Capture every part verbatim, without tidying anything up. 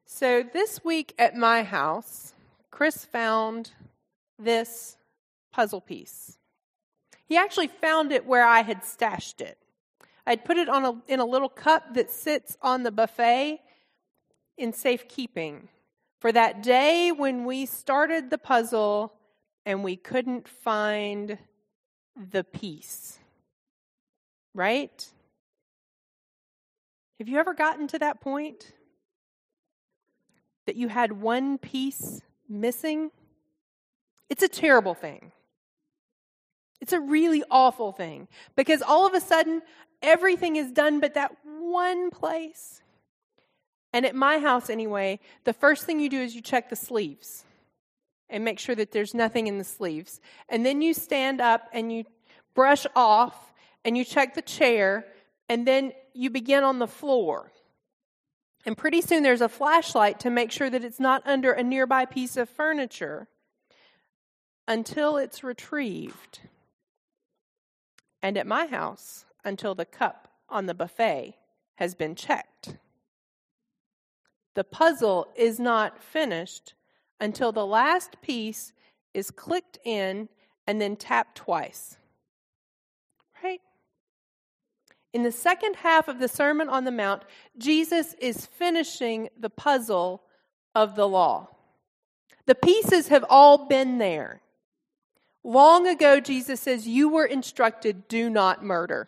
So this week at my house, Chris found this puzzle piece. He actually found it where I had stashed it. I'd put it on a, in a little cup that sits on the buffet in safekeeping for that day when we started the puzzle and we couldn't find the piece. Right? Have you ever gotten to that point? That you had one piece missing? It's a terrible thing. It's a really awful thing. Because all of a sudden, everything is done but that one place. And at my house anyway, the first thing you do is you check the sleeves. And make sure that there's nothing in the sleeves. And then you stand up and you brush off and you check the chair. And then you begin on the floor. And pretty soon there's a flashlight to make sure that it's not under a nearby piece of furniture until it's retrieved. And at my house, until the cup on the buffet has been checked. The puzzle is not finished until the last piece is clicked in and then tapped twice. Right? In the second half of the Sermon on the Mount, Jesus is finishing the puzzle of the law. The pieces have all been there. Long ago, Jesus says, you were instructed, do not murder.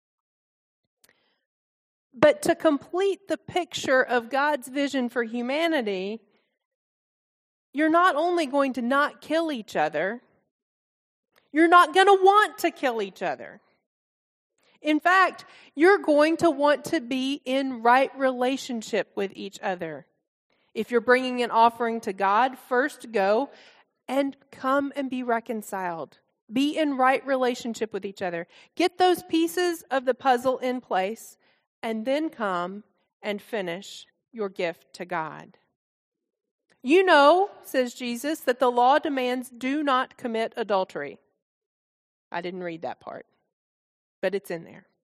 But to complete the picture of God's vision for humanity, you're not only going to not kill each other, you're not going to want to kill each other. In fact, you're going to want to be in right relationship with each other. If you're bringing an offering to God, first go and come and be reconciled. Be in right relationship with each other. Get those pieces of the puzzle in place, and then come and finish your gift to God. You know, says Jesus, that the law demands do not commit adultery. I didn't read that part. But it's in there.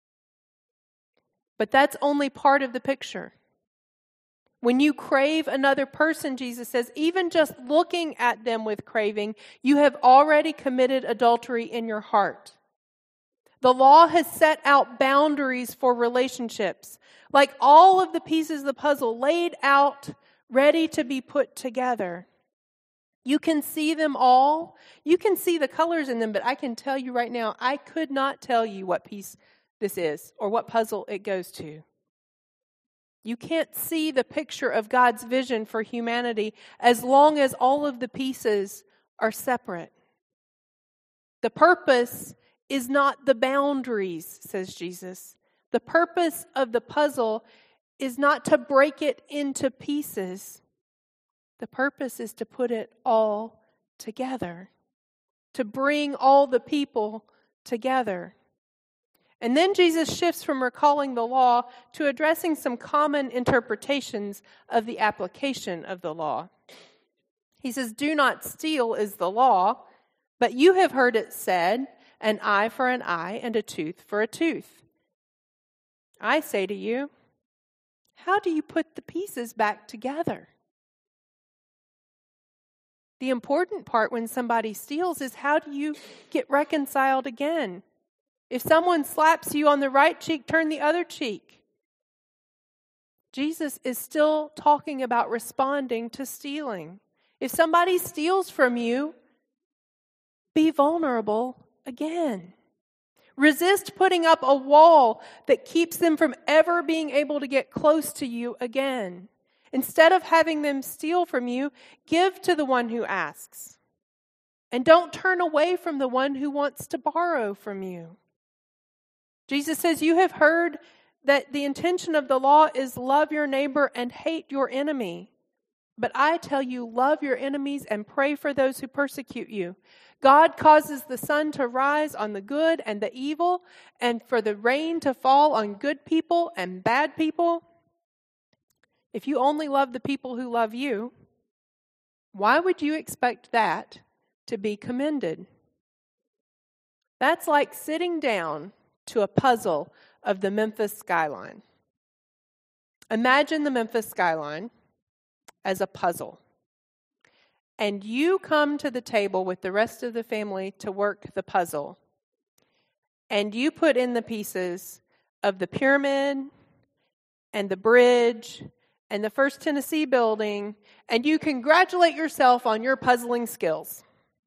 But that's only part of the picture. When you crave another person, Jesus says, even just looking at them with craving, you have already committed adultery in your heart. The law has set out boundaries for relationships, like all of the pieces of the puzzle laid out, ready to be put together. You can see them all. You can see the colors in them, but I can tell you right now, I could not tell you what piece this is or what puzzle it goes to. You can't see the picture of God's vision for humanity as long as all of the pieces are separate. The purpose is not the boundaries, says Jesus. The purpose of the puzzle is not to break it into pieces. The purpose is to put it all together, to bring all the people together. And then Jesus shifts from recalling the law to addressing some common interpretations of the application of the law. He says, do not steal is the law, but you have heard it said, an eye for an eye and a tooth for a tooth. I say to you, how do you put the pieces back together? The important part when somebody steals is how do you get reconciled again? If someone slaps you on the right cheek, turn the other cheek. Jesus is still talking about responding to stealing. If somebody steals from you, be vulnerable again. Resist putting up a wall that keeps them from ever being able to get close to you again. Instead of having them steal from you, give to the one who asks. And don't turn away from the one who wants to borrow from you. Jesus says, you have heard that the intention of the law is love your neighbor and hate your enemy. But I tell you, love your enemies and pray for those who persecute you. God causes the sun to rise on the good and the evil, and for the rain to fall on good people and bad people. If you only love the people who love you, why would you expect that to be commended? That's like sitting down to a puzzle of the Memphis skyline. Imagine the Memphis skyline, as a puzzle. And you come to the table with the rest of the family to work the puzzle. And you put in the pieces of the pyramid and the bridge and the First Tennessee building, and you congratulate yourself on your puzzling skills.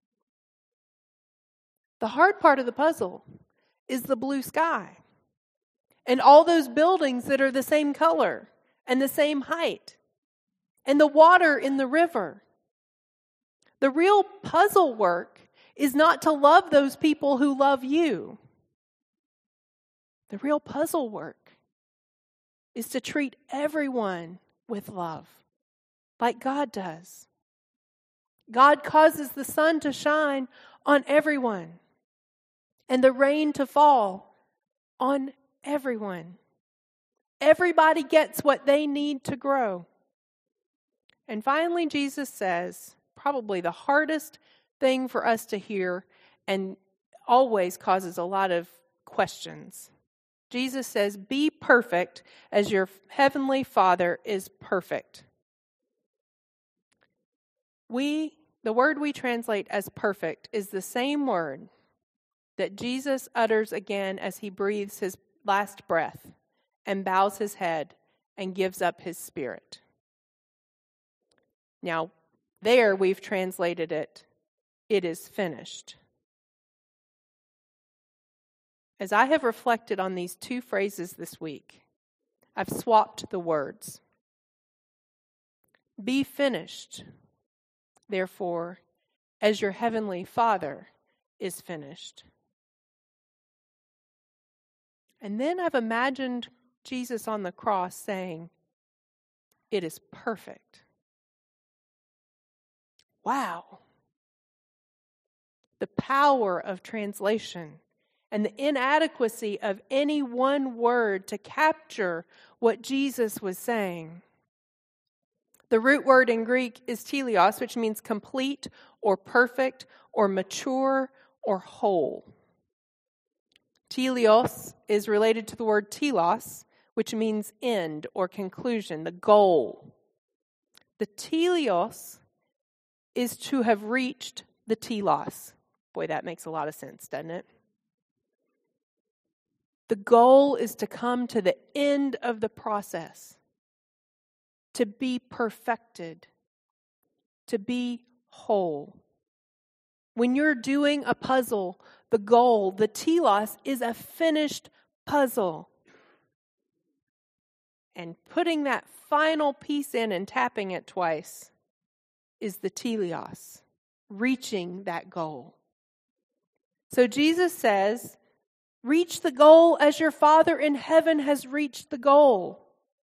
The hard part of the puzzle is the blue sky and all those buildings that are the same color and the same height and the water in the river. The real puzzle work is not to love those people who love you. The real puzzle work is to treat everyone with love, like God does. God causes the sun to shine on everyone and the rain to fall on everyone. Everybody gets what they need to grow. And finally, Jesus says, probably the hardest thing for us to hear and always causes a lot of questions. Jesus says, be perfect as your heavenly Father is perfect. We, the word we translate as perfect is the same word that Jesus utters again as he breathes his last breath and bows his head and gives up his spirit. Now, there we've translated it, it is finished. As I have reflected on these two phrases this week, I've swapped the words. Be finished, therefore, as your heavenly Father is finished. And then I've imagined Jesus on the cross saying, it is perfect. Wow. The power of translation and the inadequacy of any one word to capture what Jesus was saying. The root word in Greek is teleos, which means complete or perfect or mature or whole. Teleos is related to the word telos, which means end or conclusion, the goal. The teleos is to have reached the telos. Boy, that makes a lot of sense, doesn't it? The goal is to come to the end of the process, to be perfected, to be whole. When you're doing a puzzle, the goal, the telos, is a finished puzzle. And putting that final piece in and tapping it twice is the teleos, reaching that goal. So Jesus says, reach the goal as your Father in heaven has reached the goal.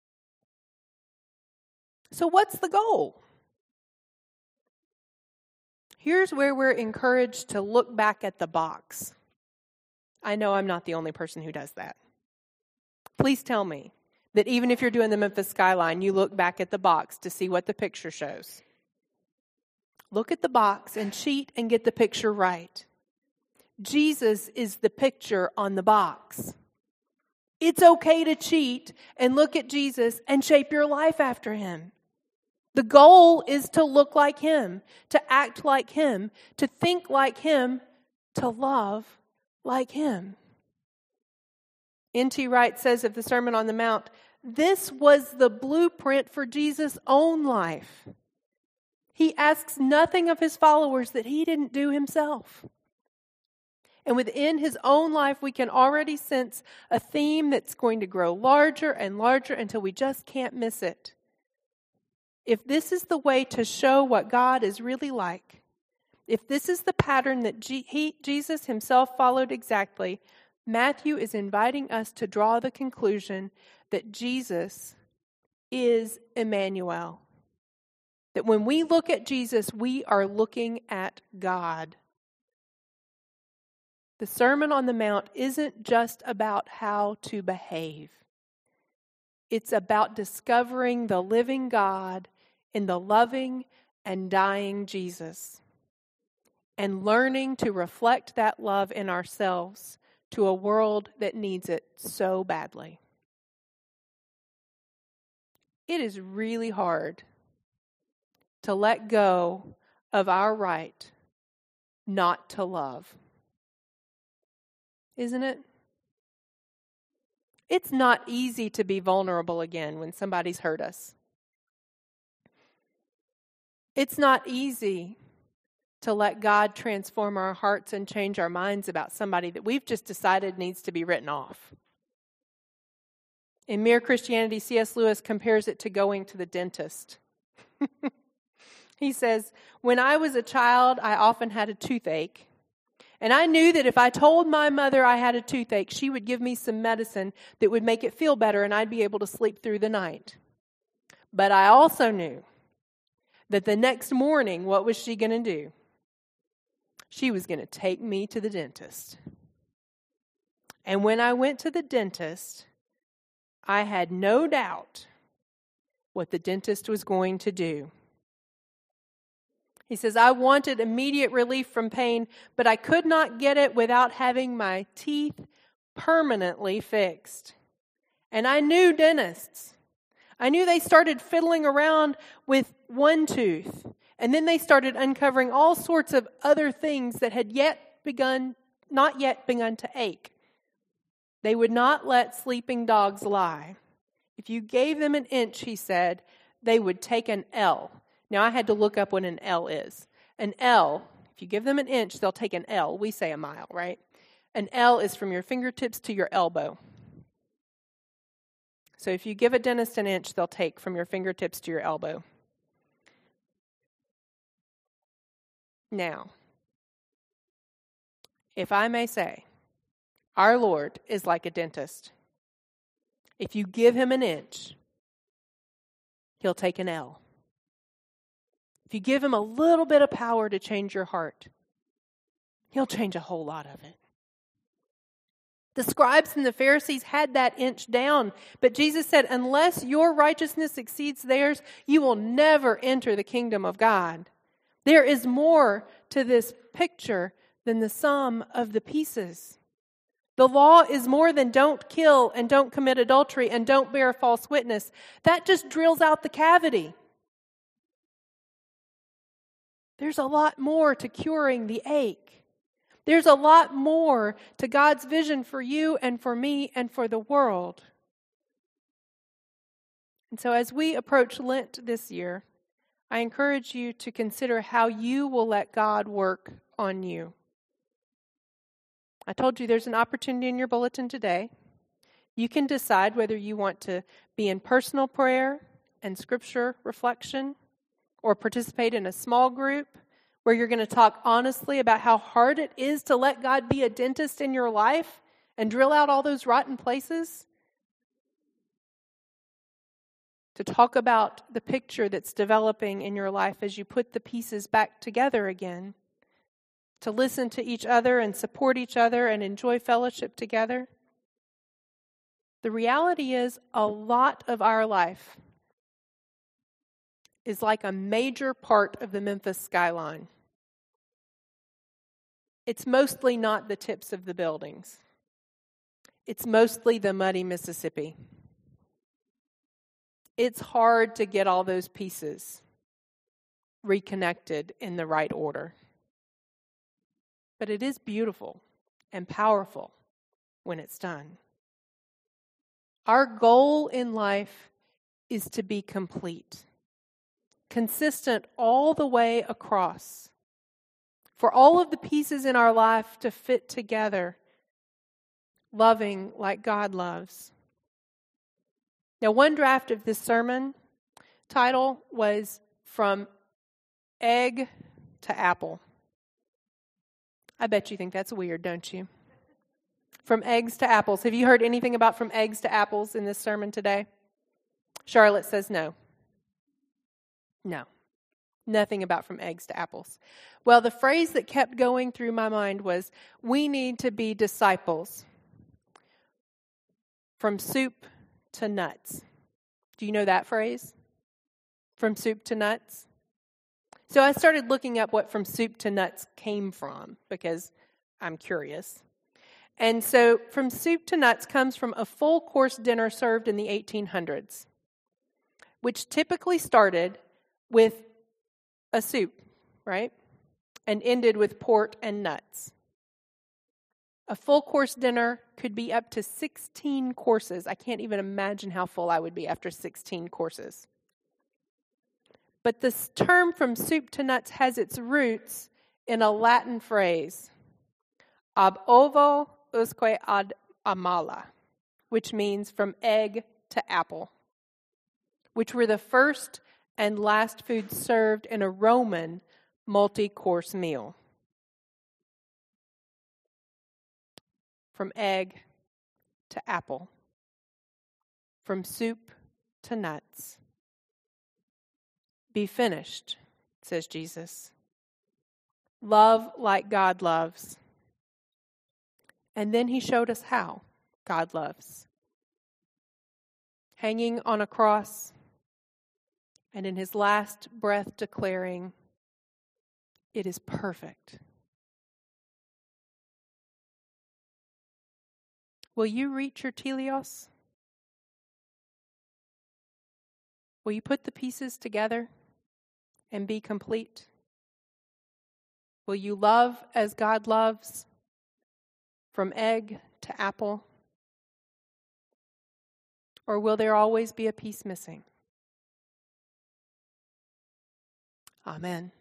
So what's the goal? Here's where we're encouraged to look back at the box. I know I'm not the only person who does that. Please tell me that even if you're doing the Memphis skyline, you look back at the box to see what the picture shows. Look at the box and cheat and get the picture right. Jesus is the picture on the box. It's okay to cheat and look at Jesus and shape your life after him. The goal is to look like him, to act like him, to think like him, to love like him. N T Wright says of the Sermon on the Mount, this was the blueprint for Jesus' own life. He asks nothing of his followers that he didn't do himself. And within his own life, we can already sense a theme that's going to grow larger and larger until we just can't miss it. If this is the way to show what God is really like, if this is the pattern that G- he, Jesus himself followed exactly, Matthew is inviting us to draw the conclusion that Jesus is Emmanuel. That when we look at Jesus, we are looking at God. The Sermon on the Mount isn't just about how to behave. It's about discovering the living God in the loving and dying Jesus and learning to reflect that love in ourselves to a world that needs it so badly. It is really hard to let go of our right not to love. Isn't it? It's not easy to be vulnerable again when somebody's hurt us. It's not easy to let God transform our hearts and change our minds about somebody that we've just decided needs to be written off. In Mere Christianity, C S Lewis compares it to going to the dentist. He says, when I was a child, I often had a toothache. And I knew that if I told my mother I had a toothache, she would give me some medicine that would make it feel better and I'd be able to sleep through the night. But I also knew that the next morning, what was she going to do? She was going to take me to the dentist. And when I went to the dentist, I had no doubt what the dentist was going to do. He says, I wanted immediate relief from pain, but I could not get it without having my teeth permanently fixed. And I knew dentists. I knew they started fiddling around with one tooth, and then they started uncovering all sorts of other things that had yet begun, not yet begun to ache. They would not let sleeping dogs lie. If you gave them an inch, he said, they would take an L. Now, I had to look up what an L is. An L, if you give them an inch, they'll take an L. We say a mile, right? An L is from your fingertips to your elbow. So if you give a dentist an inch, they'll take from your fingertips to your elbow. Now, if I may say, our Lord is like a dentist. If you give him an inch, he'll take an L. If you give him a little bit of power to change your heart, he'll change a whole lot of it. The scribes and the Pharisees had that inch down, but Jesus said, unless your righteousness exceeds theirs, you will never enter the kingdom of God. There is more to this picture than the sum of the pieces. The law is more than don't kill and don't commit adultery and don't bear false witness. That just drills out the cavity. There's a lot more to curing the ache. There's a lot more to God's vision for you and for me and for the world. And so as we approach Lent this year, I encourage you to consider how you will let God work on you. I told you there's an opportunity in your bulletin today. You can decide whether you want to be in personal prayer and scripture reflection, or participate in a small group where you're going to talk honestly about how hard it is to let God be a dentist in your life and drill out all those rotten places. To talk about the picture that's developing in your life as you put the pieces back together again. To listen to each other and support each other and enjoy fellowship together. The reality is, a lot of our life is like a major part of the Memphis skyline. It's mostly not the tips of the buildings. It's mostly the muddy Mississippi. It's hard to get all those pieces reconnected in the right order. But it is beautiful and powerful when it's done. Our goal in life is to be complete. Consistent all the way across. For all of the pieces in our life to fit together, loving like God loves. Now, one draft of this sermon title was From Egg to Apple. I bet you think that's weird, don't you? From eggs to apples. Have you heard anything about from eggs to apples in this sermon today? Charlotte says no. No, nothing about from eggs to apples. Well, the phrase that kept going through my mind was, we need to be disciples. From soup to nuts. Do you know that phrase? From soup to nuts? So I started looking up what from soup to nuts came from, because I'm curious. And so from soup to nuts comes from a full course dinner served in the eighteen hundreds, which typically started with a soup, right? And ended with port and nuts. A full course dinner could be up to sixteen courses. I can't even imagine how full I would be after sixteen courses. But this term from soup to nuts has its roots in a Latin phrase, ab ovo usque ad amala, which means from egg to apple, which were the first and last foods served in a Roman multi-course meal. From egg to apple, from soup to nuts. Be finished, says Jesus. Love like God loves. And then he showed us how God loves. Hanging on a cross, and in his last breath declaring, it is perfect. Will you reach your teleos? Will you put the pieces together and be complete? Will you love as God loves, from egg to apple? Or will there always be a piece missing? Amen.